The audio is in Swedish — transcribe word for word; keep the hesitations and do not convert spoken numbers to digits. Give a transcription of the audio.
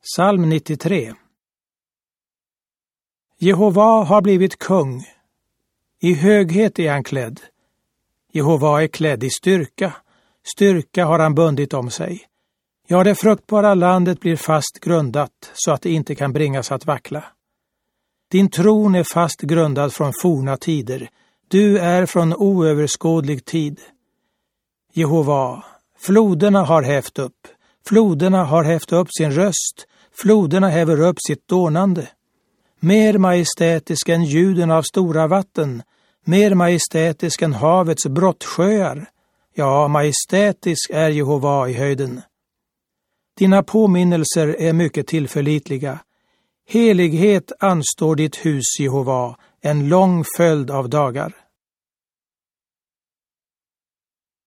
Psalm nittiotre. Jehova har blivit kung. I höghet är han klädd. Jehova är klädd i styrka. Styrka har han bundit om sig. Ja, det fruktbara landet blir fast grundat så att det inte kan bringas att vackla. Din tron är fast grundad från forna tider. Du är från oöverskådlig tid. Jehova, floderna har hävt upp. Floderna har hävt upp sin röst. Floderna häver upp sitt dånande. Mer majestätisk än ljuden av stora vatten. Mer majestätisk än havets brottsjöar. Ja, majestätisk är Jehova i höjden. Dina påminnelser är mycket tillförlitliga. Helighet anstår ditt hus, Jehova, en lång följd av dagar.